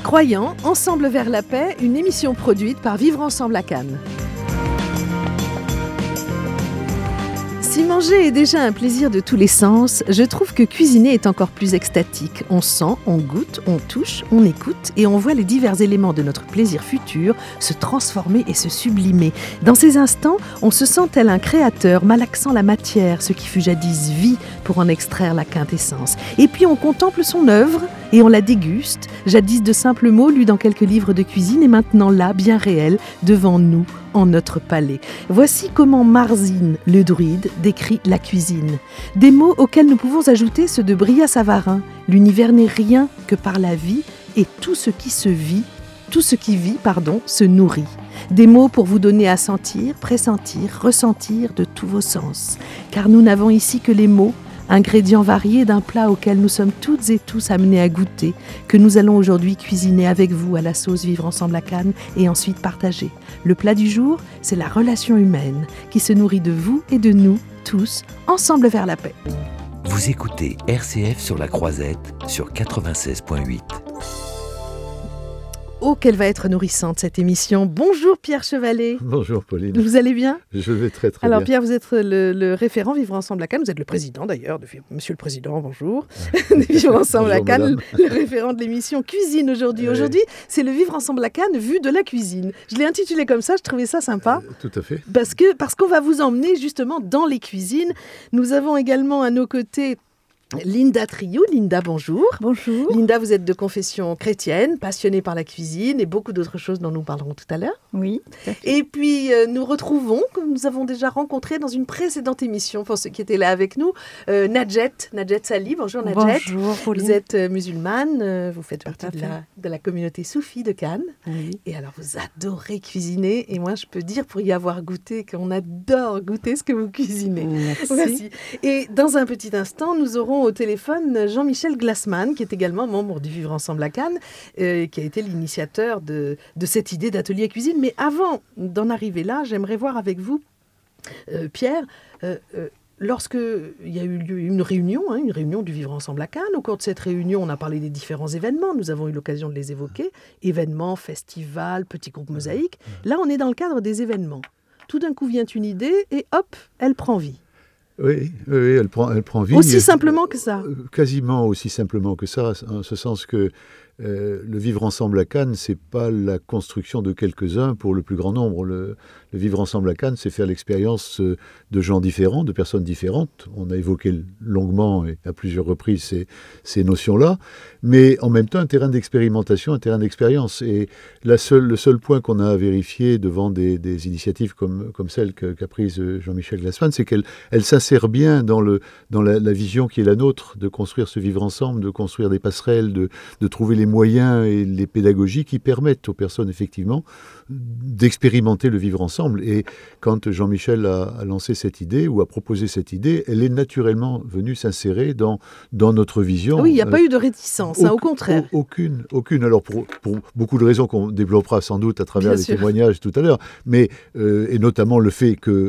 Croyants, ensemble vers la paix, une émission produite par Vivre Ensemble à Cannes. Si manger est déjà un plaisir de tous les sens, je trouve que cuisiner est encore plus extatique. On sent, on goûte, on touche, on écoute et on voit les divers éléments de notre plaisir futur se transformer et se sublimer. Dans ces instants, on se sent tel un créateur malaxant la matière, ce qui fut jadis vie, pour en extraire la quintessence. Et puis on contemple son œuvre et on la déguste, jadis de simples mots lus dans quelques livres de cuisine et maintenant là, bien réels, devant nous, en notre palais. Voici comment Marzine, le druide, décrit la cuisine. Des mots auxquels nous pouvons ajouter ceux de Brillat-Savarin. L'univers n'est rien que par la vie et tout ce qui vit, se nourrit. Des mots pour vous donner à sentir, pressentir, ressentir de tous vos sens. Car nous n'avons ici que les mots, ingrédients variés d'un plat auquel nous sommes toutes et tous amenés à goûter, que nous allons aujourd'hui cuisiner avec vous à la sauce Vivre Ensemble à Cannes et ensuite partager. Le plat du jour, c'est la relation humaine qui se nourrit de vous et de nous, tous, ensemble vers la paix. Vous écoutez RCF sur la Croisette sur 96.8. Oh, qu'elle va être nourrissante cette émission. Bonjour Pierre Chevalet. Bonjour Pauline. Vous allez bien ? Je vais très bien. Alors Pierre, vous êtes le référent Vivre Ensemble à Cannes. Vous êtes le président d'ailleurs, Monsieur le Président, bonjour. De Vivre Ensemble à Cannes, le référent de l'émission Cuisine aujourd'hui. Oui. Aujourd'hui, c'est le Vivre Ensemble à Cannes vu de la cuisine. Je l'ai intitulé comme ça, je trouvais ça sympa. Tout à fait. Parce qu'on va vous emmener justement dans les cuisines. Nous avons également à nos côtés Linda Triou. Linda, bonjour. Bonjour. Linda, vous êtes de confession chrétienne, passionnée par la cuisine et beaucoup d'autres choses dont nous parlerons tout à l'heure. Oui. Et puis, nous retrouvons, comme nous avons déjà rencontré dans une précédente émission, pour ceux qui étaient là avec nous, Nadjet Sali. Bonjour Nadjet. Bonjour Pauline. Vous êtes musulmane, vous faites partie de la communauté soufie de Cannes. Oui. Et alors, vous adorez cuisiner. Et moi, je peux dire, pour y avoir goûté, qu'on adore goûter ce que vous cuisinez. Merci. Et dans un petit instant, nous aurons au téléphone Jean-Michel Glassman, qui est également membre du Vivre Ensemble à Cannes, qui a été l'initiateur de cette idée d'atelier cuisine. Mais avant d'en arriver là, j'aimerais voir avec vous, Pierre, lorsqu'il y a eu lieu une réunion du Vivre Ensemble à Cannes. Au cours de cette réunion, on a parlé des différents événements. Nous avons eu l'occasion de les évoquer. Événements, festivals, petits groupes mosaïques. Là, on est dans le cadre des événements. Tout d'un coup vient une idée et hop, elle prend vie. Oui, elle prend vie. Aussi simplement que ça. Quasiment aussi simplement que ça, en ce sens que le Vivre Ensemble à Cannes, c'est pas la construction de quelques-uns pour le plus grand nombre. Le Vivre Ensemble à Cannes, c'est faire l'expérience de gens différents, de personnes différentes. On a évoqué longuement et à plusieurs reprises ces notions-là, mais en même temps un terrain d'expérimentation, un terrain d'expérience. Et le seul point qu'on a à vérifier devant des initiatives comme celle qu'a prise Jean-Michel Glassman, c'est qu'elle s'insère bien dans la vision qui est la nôtre, de construire ce vivre ensemble, de construire des passerelles, de trouver les moyens et les pédagogies qui permettent aux personnes effectivement d'expérimenter le vivre ensemble. Et quand Jean-Michel a lancé cette idée ou a proposé cette idée, elle est naturellement venue s'insérer dans notre vision. Oui, il n'y a pas eu de réticence, au contraire. Aucune. Alors pour beaucoup de raisons qu'on développera sans doute à travers les témoignages tout à l'heure, mais et notamment le fait que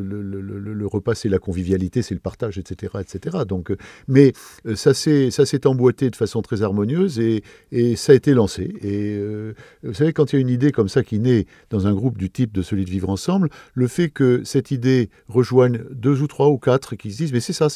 le repas c'est la convivialité, c'est le partage, etc. Donc, mais ça s'est emboîté de façon très harmonieuse et ça a été lancé. Et vous savez, quand il y a une idée comme ça qui naît dans un groupe du type de celui de Vivre Ensemble, le fait que cette idée rejoigne 2 ou 3 ou 4 qui se disent mais c'est ça,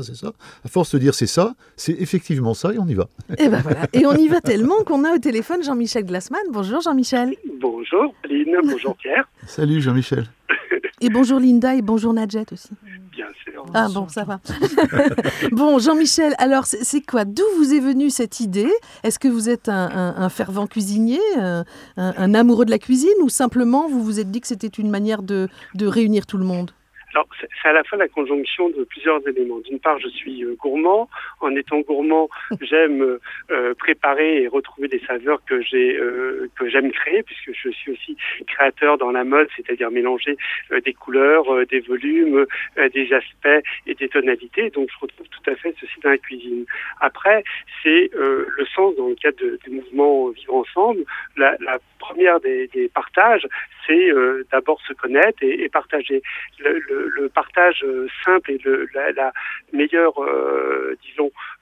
à force de dire c'est ça, c'est effectivement ça et on y va. Et ben voilà, et on y va tellement qu'on a au téléphone Jean-Michel Glassman. Bonjour Jean-Michel. Bonjour Pauline, bonjour Pierre. Salut Jean-Michel. Et bonjour Linda et bonjour Nadjet aussi. Bien sûr. Ah bon, ça va. Bon, Jean-Michel, alors c'est quoi ? D'où vous est venue cette idée ? Est-ce que vous êtes un fervent cuisinier, un amoureux de la cuisine, ou simplement vous vous êtes dit que c'était une manière de réunir tout le monde ? Alors, c'est à la fois la conjonction de plusieurs éléments. D'une part, je suis gourmand. En étant gourmand, j'aime préparer et retrouver des saveurs que j'aime créer, puisque je suis aussi créateur dans la mode, c'est-à-dire mélanger des couleurs, des volumes, des aspects et des tonalités. Donc, je retrouve tout à fait ceci dans la cuisine. Après, c'est le sens dans le cadre du mouvement Vivre Ensemble. La première des partages, c'est d'abord se connaître et partager. Le partage simple et la meilleure,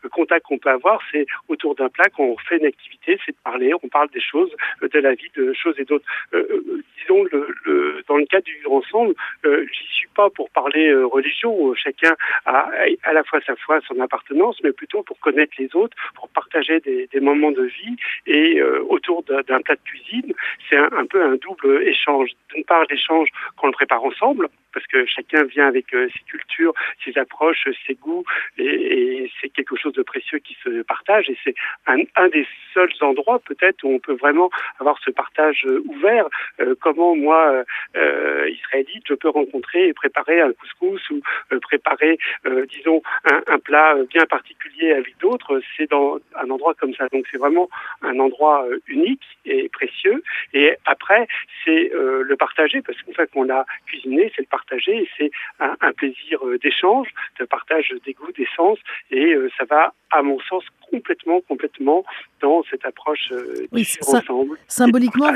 contact qu'on peut avoir, c'est autour d'un plat quand on fait une activité, c'est de parler, on parle des choses, de la vie, de choses et d'autres. Disons, dans le cadre du vivre ensemble, j'y suis pas pour parler religion. Chacun a à la fois sa foi, son appartenance, mais plutôt pour connaître les autres, pour partager des moments de vie. Et autour d'un plat de cuisine, c'est un peu un double échange. D'une part, l'échange qu'on le prépare ensemble, parce que chacun vient avec ses cultures, ses approches, ses goûts, et c'est quelque chose de précieux qui se partage. Et c'est un des seuls endroits peut-être où on peut vraiment avoir ce partage ouvert. Comment moi, israélite, je peux rencontrer et préparer un couscous ou préparer, disons, un plat bien particulier avec d'autres. C'est dans un endroit comme ça. Donc c'est vraiment un endroit unique et précieux. Et après, c'est le partager, parce qu'une fois qu'on a cuisiné, c'est le partager, et c'est un plaisir d'échange, de partage des goûts, des sens, et ça va, à mon sens, complètement dans cette approche du ensemble. Symboliquement,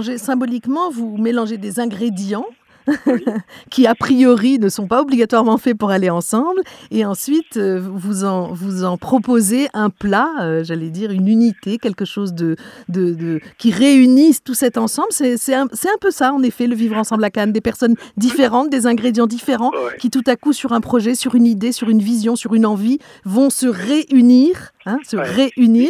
vous mélangez des ingrédients qui a priori ne sont pas obligatoirement faits pour aller ensemble, et ensuite vous en proposez un plat, j'allais dire une unité, quelque chose de qui réunisse tout cet ensemble. C'est un peu ça, en effet, le vivre ensemble à Cannes, des personnes différentes, des ingrédients différents, qui tout à coup, sur un projet, sur une idée, sur une vision, sur une envie, vont se réunir. Réunir.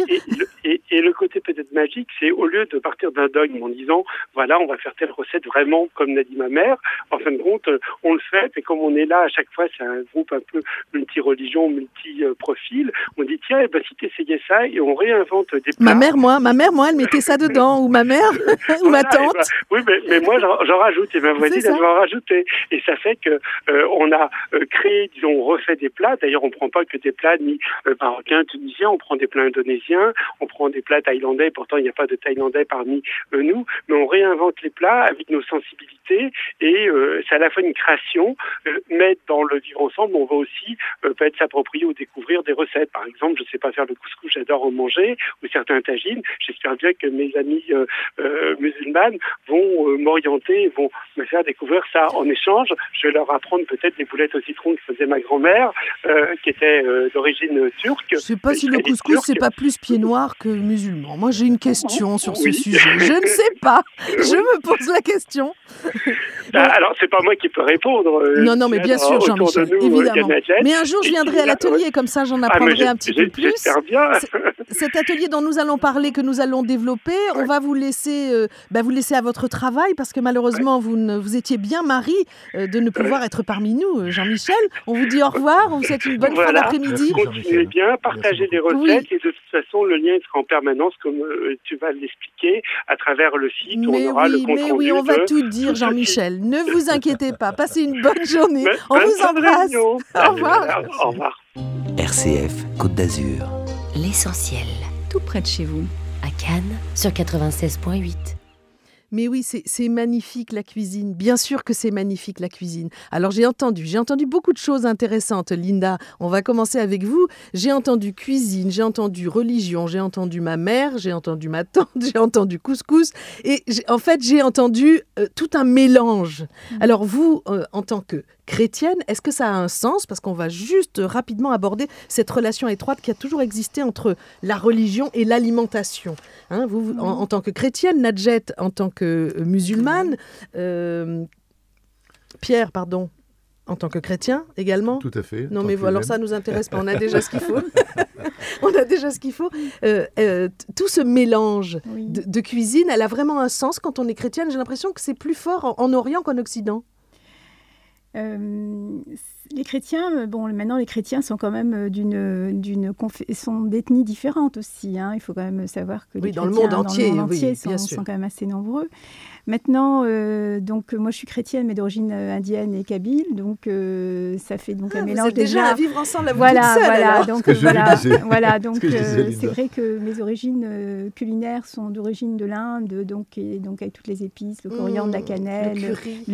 Et le côté peut-être magique, c'est au lieu de partir d'un dogme en disant voilà, on va faire telle recette vraiment comme l'a dit ma mère, en fin de compte, on le fait, et comme on est là à chaque fois, c'est un groupe un peu multi-religion, multi-profil, on dit tiens, si t'essayais ça, et on réinvente des plats. Ma mère, elle mettait ça dedans, ou ma mère, ou ma tante. Oui, mais moi, j'en rajoute, et ma voisine, elle va en rajouter. Et ça fait que on a créé, disons, on refait des plats. D'ailleurs, on prend pas que des plats ni marocains, tunisiens, on prend des plats indonésiens, on prend des plats thaïlandais, pourtant il n'y a pas de thaïlandais parmi nous, mais on réinvente les plats avec nos sensibilités, et c'est à la fois une création, mais dans le vivre ensemble, on va aussi peut-être s'approprier ou découvrir des recettes. Par exemple, je ne sais pas faire le couscous, j'adore en manger, ou certains tagines. J'espère bien que mes amis musulmanes vont m'orienter, vont me faire découvrir ça. En échange, je vais leur apprendre peut-être des boulettes au citron que faisait ma grand-mère, qui était d'origine turque. Je ne sais pas si le couscous, c'est pas plus pied noir que musulman. Moi, j'ai une question sur ce sujet. Je ne sais pas. Je me pose la question. Alors, c'est pas moi qui peux répondre. Non, mais bien sûr, Jean-Michel, évidemment. Mais un jour, je viendrai à l'atelier, comme ça, j'en apprendrai un petit peu plus. J'espère bien. Cet atelier dont nous allons parler, que nous allons développer, on va vous laisser à votre travail, parce que malheureusement, vous étiez bien mari de ne pouvoir être parmi nous, Jean-Michel. On vous dit au revoir, on vous souhaite une bonne fin d'après-midi. Continuez bien, partagez des recettes, et de toute façon, le lien sera en permanence, comme tu vas l'expliquer, à travers le site, où on aura le compte rendu. Mais oui, on va tout dire, Jean-Michel. Ne vous inquiétez pas. Passez une bonne journée. On vous embrasse. Au revoir. Au revoir. RCF Côte d'Azur. L'essentiel, tout près de chez vous, à Cannes, sur 96.8. Mais oui, c'est magnifique la cuisine. Bien sûr que c'est magnifique la cuisine. Alors j'ai entendu beaucoup de choses intéressantes, Linda. On va commencer avec vous. J'ai entendu cuisine, j'ai entendu religion, j'ai entendu ma mère, j'ai entendu ma tante, j'ai entendu couscous. Et j'ai entendu tout un mélange. Alors vous, en tant que chrétienne, est-ce que ça a un sens? Parce qu'on va juste rapidement aborder cette relation étroite qui a toujours existé entre la religion et l'alimentation. Vous, en tant que chrétienne, Nadjet, en tant que musulmane, Pierre, pardon, en tant que chrétien également. Tout à fait. Non, mais alors ça nous intéresse pas. On a déjà ce qu'il faut. Tout ce mélange de cuisine, elle a vraiment un sens quand on est chrétienne. J'ai l'impression que c'est plus fort en Orient qu'en Occident. Les chrétiens, maintenant les chrétiens sont quand même sont d'ethnies différentes aussi. Il faut quand même savoir que les chrétiens dans le monde entier sont quand même assez nombreux. Maintenant, donc moi je suis chrétienne mais d'origine indienne et kabyle, donc ça fait donc un mélange vous êtes déjà à vivre ensemble. C'est vrai que mes origines culinaires sont d'origine de l'Inde, donc avec toutes les épices, le coriandre, la cannelle,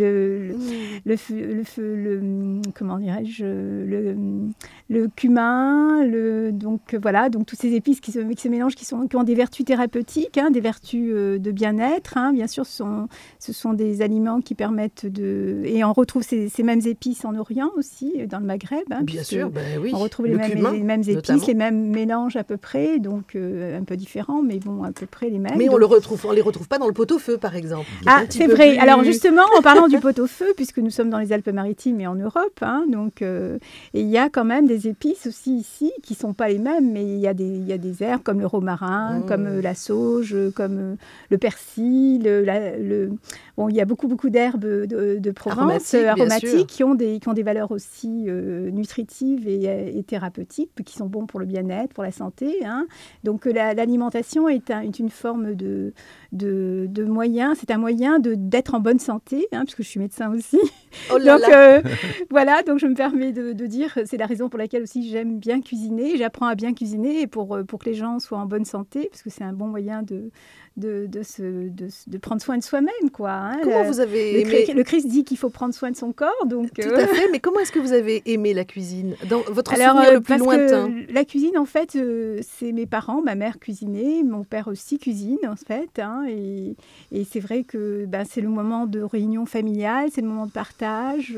le cumin, donc toutes ces épices qui se mélangent, qui ont des vertus thérapeutiques, des vertus de bien-être, bien sûr, sont ce sont des aliments qui permettent de... Et on retrouve ces mêmes épices en Orient aussi, dans le Maghreb. Bien sûr, oui. On retrouve le cumin, les mêmes épices, notamment. les mêmes mélanges à peu près, donc un peu différents, mais bon, à peu près les mêmes. Mais donc... on les retrouve pas dans le pot-au-feu, par exemple. C'est vrai. Alors justement, en parlant du pot-au-feu, puisque nous sommes dans les Alpes-Maritimes et en Europe, donc et il y a quand même des épices aussi ici qui sont pas les mêmes, mais il y a des herbes comme le romarin, comme la sauge, comme le persil, bon, il y a beaucoup d'herbes de Provence aromatiques qui ont des valeurs aussi nutritives et thérapeutiques, qui sont bons pour le bien-être, pour la santé. Donc l'alimentation est une forme de moyen, c'est un moyen d'être en bonne santé, parce que je suis médecin aussi. Oh là donc là. voilà, donc je me permets de dire, c'est la raison pour laquelle aussi j'aime bien cuisiner, j'apprends à bien cuisiner pour que les gens soient en bonne santé, parce que c'est un bon moyen de prendre soin de soi-même, quoi. Comment vous avez aimé... Le Christ dit qu'il faut prendre soin de son corps, donc... Tout à fait, mais comment est-ce que vous avez aimé la cuisine dans votre souvenir le plus lointain? La cuisine, en fait, c'est mes parents, ma mère cuisinait, mon père aussi cuisine, en fait, et c'est vrai que c'est le moment de réunion familiale, c'est le moment de partage,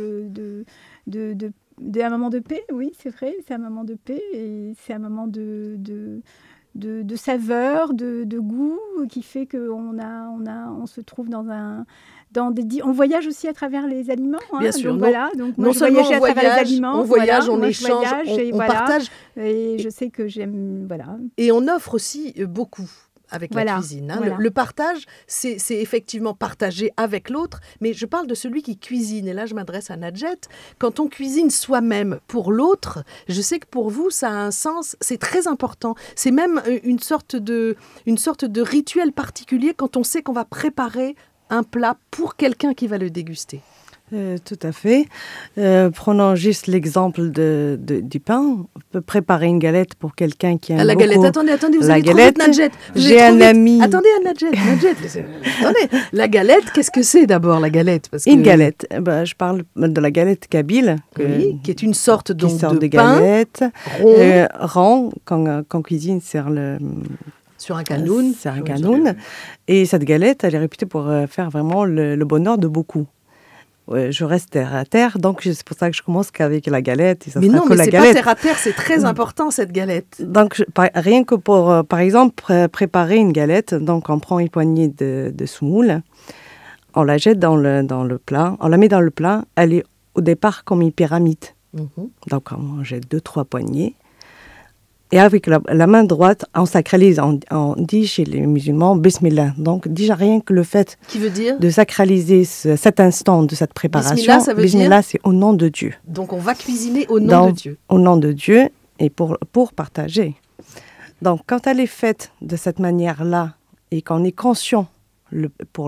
un moment de paix, oui, c'est vrai, c'est un moment de paix, et c'est un moment de saveur, de goût, qui fait qu'on se trouve on voyage aussi à travers les aliments. Bien sûr. Donc, voilà. Donc, moi, non seulement on à travers les aliments. On voyage, voilà. on échange, on partage. Et je sais que j'aime... Voilà. Et on offre aussi beaucoup avec la cuisine. Voilà. Le partage, c'est effectivement partager avec l'autre, mais je parle de celui qui cuisine. Et là, je m'adresse à Nadjet. Quand on cuisine soi-même pour l'autre, je sais que pour vous, ça a un sens, c'est très important. C'est même une sorte de rituel particulier quand on sait qu'on va préparer un plat pour quelqu'un qui va le déguster. Tout à fait. Prenons juste l'exemple du pain. On peut préparer une galette pour quelqu'un qui aime la beaucoup. Galette, attendez, vous la allez galette, trop vite, Nadjet. J'ai un ami... Attendez, Nadjet, attendez. La galette, qu'est-ce que c'est d'abord, la galette? Parce que... Une galette. Je parle de la galette kabyle. Oui, qui est une sorte de pain galette rond. Quand on cuisine sur un canoun. C'est un canoun. Et cette galette, elle est réputée pour faire vraiment le bonheur de beaucoup. Je reste terre à terre, donc c'est pour ça que je commence qu'avec la galette. Mais non, mais c'est pas terre à terre, c'est très important cette galette. Donc rien que pour, par exemple, préparer une galette, donc on prend une poignée de semoule, on la jette dans le plat, on la met dans le plat, elle est au départ comme une pyramide. Donc on jette 2-3 poignées. Et avec la main droite, on sacralise, on dit chez les musulmans, Bismillah. Donc déjà rien que le fait qui veut dire de sacraliser cet instant de cette préparation, Bismillah, ça veut Bismillah, dire... c'est au nom de Dieu. Donc on va cuisiner au nom de Dieu. Au nom de Dieu et pour partager. Donc quand elle est faite de cette manière-là et qu'on est conscient de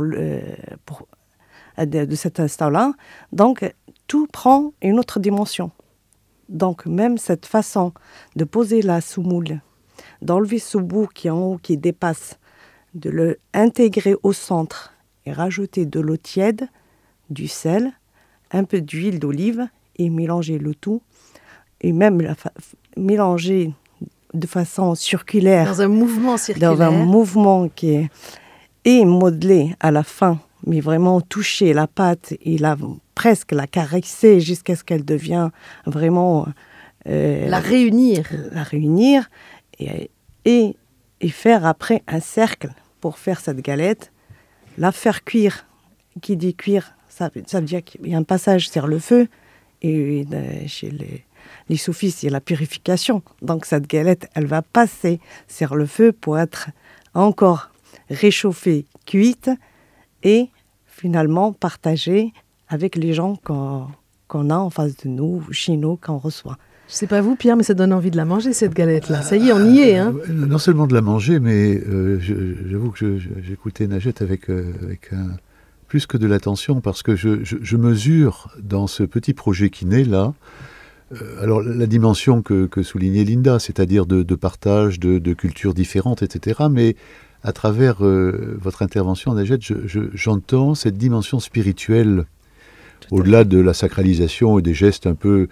cet instant-là, donc tout prend une autre dimension. Donc, même cette façon de poser la semoule, d'enlever ce bout qui est en haut, qui dépasse, de l'intégrer au centre et rajouter de l'eau tiède, du sel, un peu d'huile d'olive et mélanger le tout. Et même mélanger de façon circulaire. Dans un mouvement circulaire. Dans un mouvement qui est... Et modelé à la fin, mais vraiment toucher la pâte et presque la caresser jusqu'à ce qu'elle devienne vraiment... la réunir. La réunir et faire après un cercle pour faire cette galette, la faire cuire. Qui dit cuire, ça veut dire qu'il y a un passage sur le feu et chez les soufistes, il y a la purification. Donc cette galette, elle va passer sur le feu pour être encore réchauffée, cuite et finalement partagée avec les gens qu'on a en face de nous, chez nous, qu'on reçoit. Je ne sais pas vous, Pierre, mais ça donne envie de la manger, cette galette-là. Ça y est, on y est. Hein. Non seulement de la manger, mais j'avoue que j'écoutais Nadjet avec plus que de l'attention, parce que je mesure dans ce petit projet qui naît là, alors la dimension que soulignait Linda, c'est-à-dire de partage, de cultures différentes, etc., mais à travers votre intervention, Nadjet, j'entends cette dimension spirituelle, au-delà de la sacralisation et des gestes un peu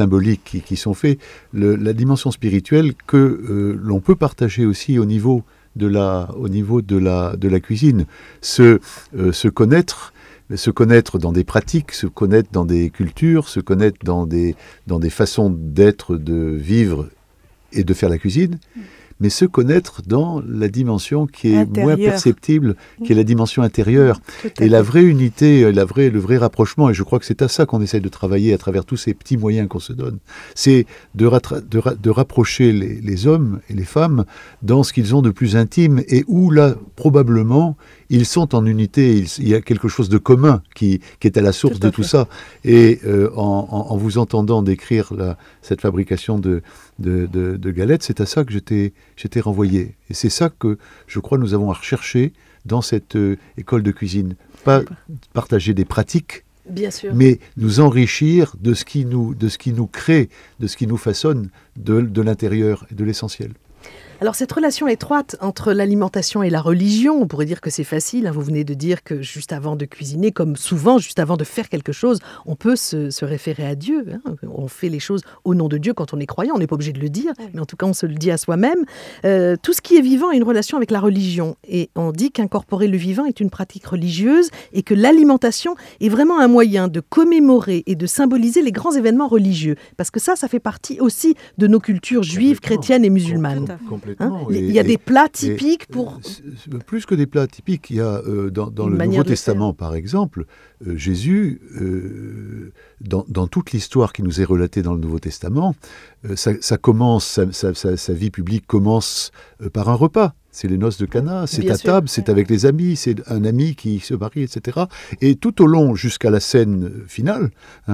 symboliques qui sont faits, la dimension spirituelle que l'on peut partager aussi au niveau au niveau de la cuisine. Se connaître dans des pratiques, se connaître dans des cultures, se connaître dans des façons d'être, de vivre et de faire la cuisine, mais se connaître dans la dimension qui est moins perceptible, qui est la dimension intérieure. Et la vraie unité, le vrai rapprochement, et je crois que c'est à ça qu'on essaie de travailler à travers tous ces petits moyens qu'on se donne, c'est de rapprocher les hommes et les femmes dans ce qu'ils ont de plus intime, et où là, probablement, ils sont en unité, il y a quelque chose de commun qui est à la source de tout ça. Et en vous entendant décrire cette fabrication de galettes, c'est à ça que j'étais renvoyé. Et c'est ça que je crois nous avons à rechercher dans cette école de cuisine. Pas partager des pratiques, bien sûr, mais nous enrichir de ce qui nous crée, de ce qui nous façonne de l'intérieur et de l'essentiel. Alors cette relation étroite entre l'alimentation et la religion, on pourrait dire que c'est facile, hein. Vous venez de dire que juste avant de cuisiner, comme souvent, juste avant de faire quelque chose, on peut se référer à Dieu, hein. On fait les choses au nom de Dieu quand on est croyant, on n'est pas obligé de le dire, mais en tout cas on se le dit à soi-même. Tout ce qui est vivant a une relation avec la religion, et on dit qu'incorporer le vivant est une pratique religieuse et que l'alimentation est vraiment un moyen de commémorer et de symboliser les grands événements religieux, parce que ça fait partie aussi de nos cultures juives, chrétiennes et musulmanes. Hein, il y a des plats typiques pour... Plus que des plats typiques, il y a dans le Nouveau Testament, par exemple, Jésus, dans toute l'histoire qui nous est relatée dans le Nouveau Testament, ça commence, sa vie publique commence par un repas. C'est les noces de Cana, c'est à table, c'est avec les amis, c'est un ami qui se marie, etc. Et tout au long, jusqu'à la scène finale,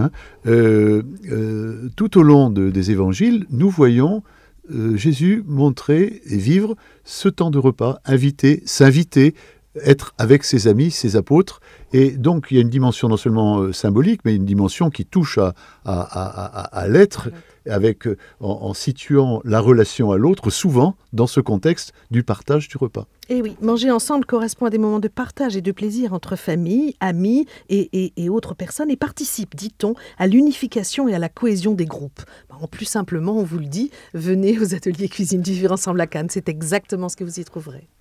tout au long des évangiles, nous voyons Jésus montrer et vivre ce temps de repas, s'inviter, être avec ses amis, ses apôtres. Et donc il y a une dimension non seulement symbolique, mais une dimension qui touche à l'être, en situant la relation à l'autre, souvent dans ce contexte du partage du repas. Et oui, manger ensemble correspond à des moments de partage et de plaisir entre famille, amis et autres personnes, et participe, dit-on, à l'unification et à la cohésion des groupes. En plus simplement, on vous le dit, venez aux ateliers cuisine du Vivre Ensemble à Cannes, c'est exactement ce que vous y trouverez.